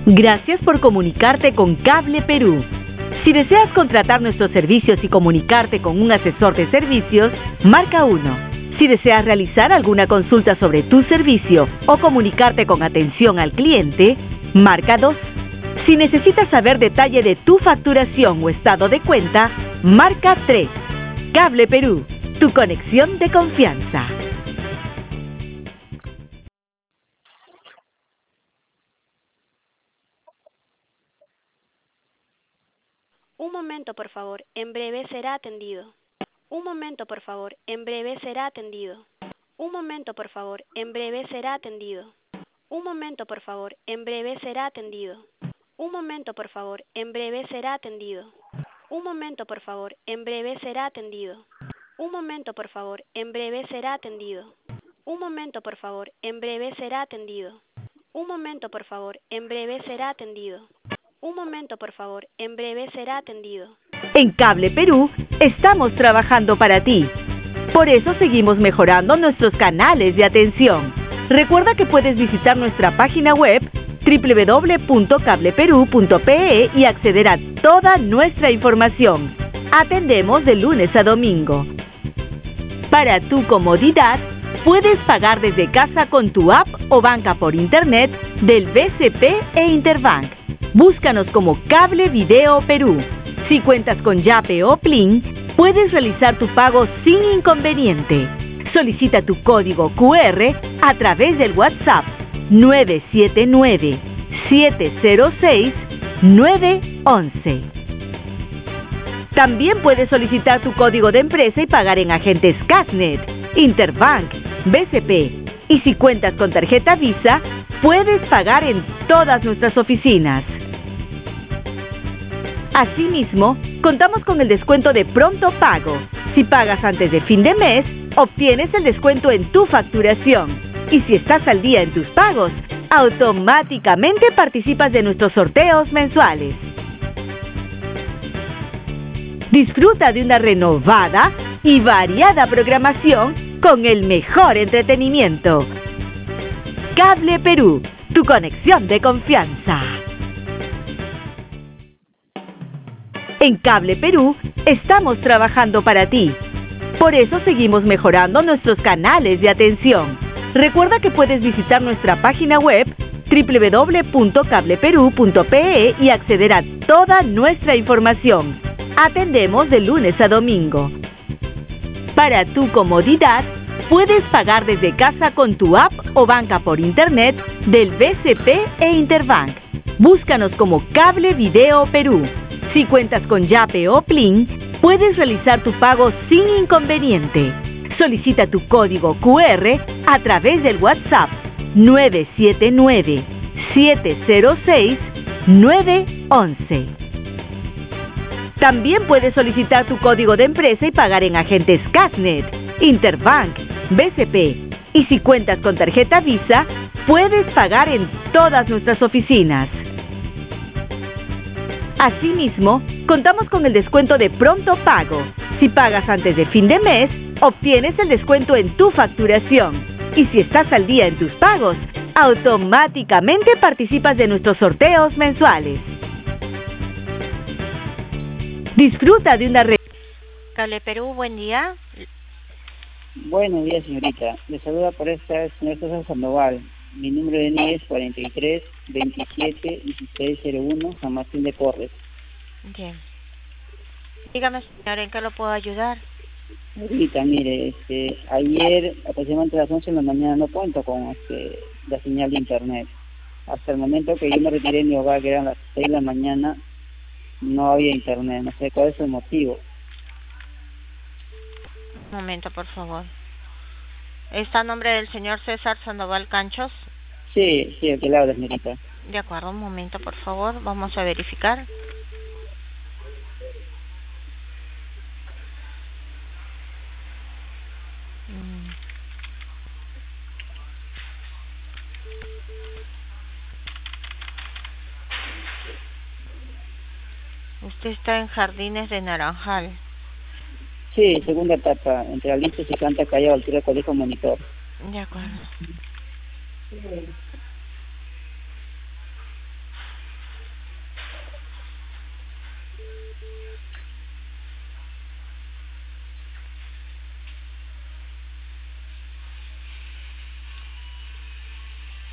Gracias por comunicarte con Cable Perú. Si deseas contratar nuestros servicios y comunicarte con un asesor de servicios, marca 1. Si deseas realizar alguna consulta sobre tu servicio o comunicarte con atención al cliente, marca 2. Si necesitas saber detalle de tu facturación o estado de cuenta, marca 3. Cable Perú, tu conexión de confianza. Un momento, por favor. En breve será atendido. Un momento, por favor. En breve será atendido. Un momento, por favor. En breve será atendido. Un momento, por favor. En breve será atendido. Un momento, por favor. En breve será atendido. Un momento, por favor. En breve será atendido. Un momento, por favor. En breve será atendido. Un momento, por favor. En breve será atendido. Un momento, por favor. En breve será atendido. Un momento, por favor. En breve será atendido. En Cable Perú estamos trabajando para ti. Por eso seguimos mejorando nuestros canales de atención. Recuerda que puedes visitar nuestra página web www.cableperu.pe y acceder a toda nuestra información. Atendemos de lunes a domingo. Para tu comodidad, puedes pagar desde casa con tu app o banca por internet del BCP e Interbank. Búscanos como Cable Video Perú. Si cuentas con Yape o Plin, puedes realizar tu pago sin inconveniente. Solicita tu código QR a través del WhatsApp 979-706-911. También puedes solicitar tu código de empresa y pagar en agentes Casnet, Interbank, BCP. Y si cuentas con tarjeta Visa, puedes pagar en todas nuestras oficinas. Asimismo, contamos con el descuento de pronto pago. Si pagas antes de fin de mes, obtienes el descuento en tu facturación. Y si estás al día en tus pagos, automáticamente participas de nuestros sorteos mensuales. Disfruta de una renovada y variada programación con el mejor entretenimiento. Cable Perú, tu conexión de confianza. En Cable Perú estamos trabajando para ti. Por eso seguimos mejorando nuestros canales de atención. Recuerda que puedes visitar nuestra página web www.cableperu.pe y acceder a toda nuestra información. Atendemos de lunes a domingo. Para tu comodidad, puedes pagar desde casa con tu app o banca por internet del BCP e Interbank. Búscanos como Cable Video Perú. Si cuentas con Yape o Plin, puedes realizar tu pago sin inconveniente. Solicita tu código QR a través del WhatsApp 979-706-911. También puedes solicitar tu código de empresa y pagar en agentes Casnet, Interbank, BCP. Y si cuentas con tarjeta Visa, puedes pagar en todas nuestras oficinas. Asimismo, contamos con el descuento de pronto pago. Si pagas antes de fin de mes, obtienes el descuento en tu facturación. Y si estás al día en tus pagos, automáticamente participas de nuestros sorteos mensuales. Disfruta de una Cable Perú, buen día. Buenos días, señorita. Le saluda por esta señor César Sandoval. Mi número de NIE es 43 27 1601, San Martín de Porres. Bien. Dígame, señor, ¿en qué lo puedo ayudar? Ahorita, mire, ayer aproximadamente a las 11 de la mañana no cuento con la señal de internet. Hasta el momento que yo me retiré de mi hogar, que eran las 6 de la mañana, no había internet. No sé cuál es el motivo. Un momento, por favor. ¿Está a nombre del señor César Sandoval Canchos? Sí, el que le habla, señorita. De acuerdo, un momento, por favor. Vamos a verificar. Usted está en Jardines de Naranjal. Sí, segunda etapa, entre Alicia y Canta Callao, altura del Colegio Monitor. De acuerdo.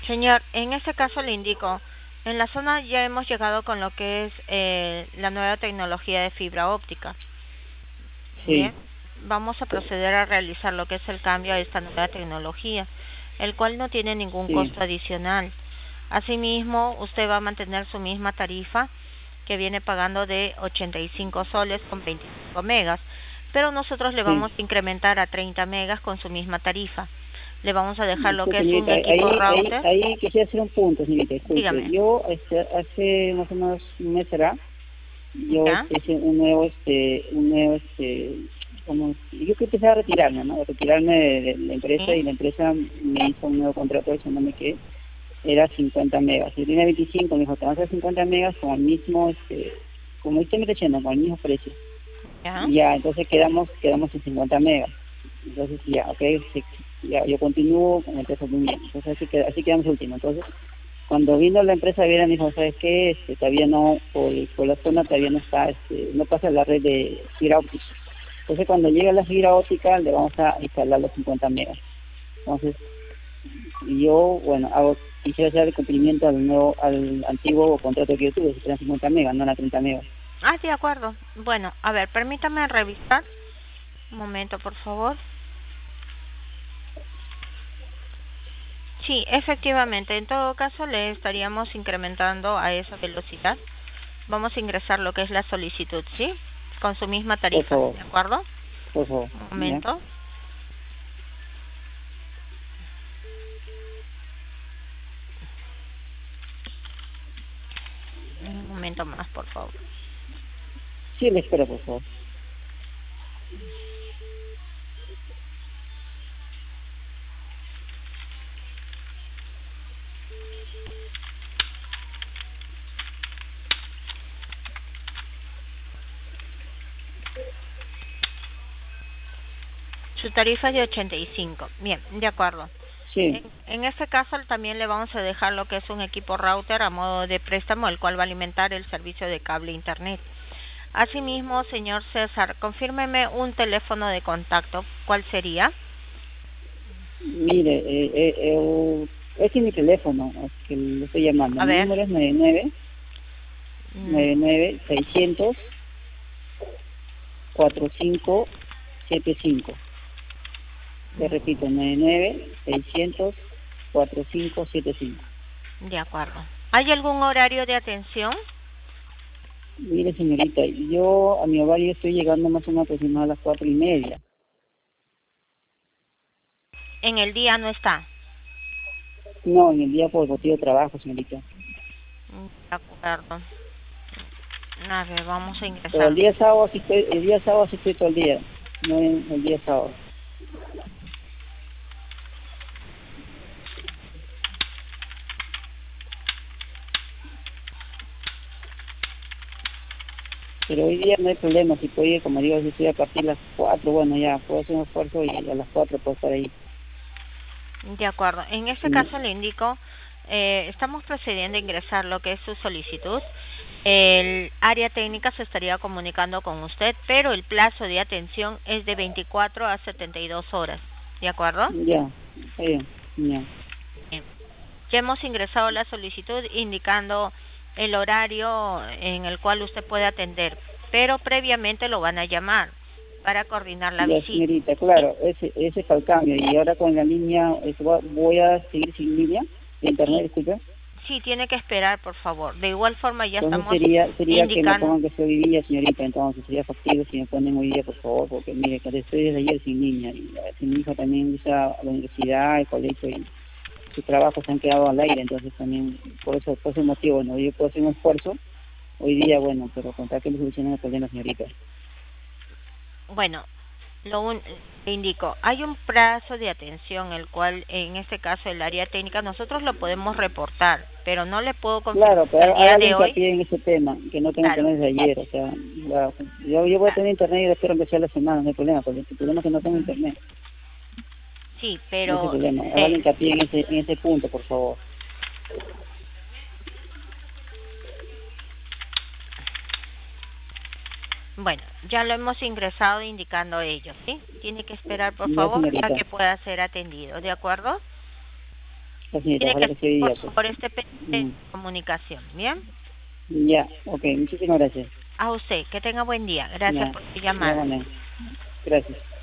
Señor, en este caso le indico, en la zona ya hemos llegado con lo que es la nueva tecnología de fibra óptica. Sí, Bien, vamos a proceder a realizar lo que es el cambio a esta nueva tecnología, el cual no tiene ningún sí, costo adicional. Asimismo, usted va a mantener su misma tarifa que viene pagando de 85 soles con 25 megas, pero nosotros le sí. vamos a incrementar a 30 megas con su misma tarifa. Le vamos a dejar lo que Disculpe, es un señorita, equipo router. ahí quisiera hacer un punto, señorita, disculpe. Dígame, Yo hace más o menos un mes será, yo ¿ya? hice un nuevo, como, yo que empecé a retirarme, ¿no? A retirarme de la empresa, y ¿Sí? la empresa me hizo un nuevo contrato diciéndome que era 50 megas. Si yo tenía 25, me dijo, te vas a hacer 50 megas con el mismo, como usted me está diciendo, con el mismo precio. ¿Ya? Y ya, entonces quedamos en 50 megas. Entonces ya, ok, sí, ya, yo continúo con el peso muy bien. Entonces así quedamos último. Entonces, cuando vino la empresa Viera, me dijo, ¿sabes qué? Todavía no, por la zona todavía no está, no pasa la red de fibra óptica. Entonces, cuando llegue la fibra óptica, le vamos a instalar los 50 megas. Entonces, yo, bueno, quisiera hacer el cumplimiento al antiguo contrato que yo tuve, si eran 50 megas, no eran 30 megas. Ah, de acuerdo. Bueno, a ver, permítame revisar. Un momento, por favor. Sí, efectivamente. En todo caso, le estaríamos incrementando a esa velocidad. Vamos a ingresar lo que es la solicitud, ¿sí? Con su misma Por tarifa, favor, ¿de acuerdo? por favor. Un ¿Ya? momento. Un momento más, por favor. Sí, le espero, por favor. Su tarifa es de 85. Bien, de acuerdo. Sí, En este caso también le vamos a dejar lo que es un equipo router a modo de préstamo, el cual va a alimentar el servicio de cable internet. Asimismo, señor César, confírmeme un teléfono de contacto. ¿Cuál sería? mire, este es mi teléfono, es que le estoy llamando. A Mi ver. número es 99 mm, 99 600 4575. Te repito, 99 600 4575. De acuerdo. ¿Hay algún horario de atención? Mire, señorita, yo a mi hogar yo estoy llegando más o menos aproximadamente a las 4:30. En el día no está. No, en el día por motivo de trabajo, señorita. De acuerdo. A ver, vamos a Pero ingresar. el día sábado sí estoy todo el día, no el día sábado. Pero hoy día no hay problema, si puedo ir, como digo, si estoy a partir de las 4, bueno, ya puedo hacer un esfuerzo y a las 4 puedo estar ahí. De acuerdo. En este Sí. caso le indico, estamos procediendo a ingresar lo que es su solicitud. El área técnica se estaría comunicando con usted, pero el plazo de atención es de 24 a 72 horas. ¿De acuerdo? Ya, está bien, ya. Bien. Ya hemos ingresado la solicitud indicando el horario en el cual usted puede atender, pero previamente lo van a llamar para coordinar la Ya, visita. señorita, claro, ese fue el cambio. Y ahora con la línea, voy a seguir sin línea de internet, Sí, disculpe. sí, tiene que esperar, por favor. De igual forma, ya Entonces estamos sería que me indicando. pongan que soy hoy día, señorita, entonces sería factible si me ponen hoy día, por favor, porque mire, que estoy desde ayer sin línea, y mi hija también usa la universidad, el colegio, y sus trabajos se han quedado al aire, entonces también, por ese motivo, ¿no? Yo puedo hacer un esfuerzo hoy día, bueno, pero contar que me solucionen el problema, señorita. Bueno, le indico, hay un plazo de atención, el cual en este caso el área técnica nosotros lo podemos reportar, pero no le puedo confirmar Claro, que el pero día hágale de hoy. hincapié en ese tema, que no tengo Claro, internet desde ayer, o sea, yo voy a tener internet y espero que sea la semana, no hay problema, porque el problema es que no tengo internet, sí, no es el pero problema. Hágale hincapié en ese punto, por favor. bueno, ya lo hemos ingresado indicando ello, ¿sí? Tiene que esperar, por Ya, favor, a señorita. que pueda ser atendido, ¿de acuerdo? Ya, señorita, Tiene ojalá que que sea hoy ser día, pues. por este pendiente Mm. de comunicación, ¿bien? Ya, ok, muchísimas gracias. A usted, que tenga buen día. Gracias Ya, por su ya, llamada. bueno, gracias.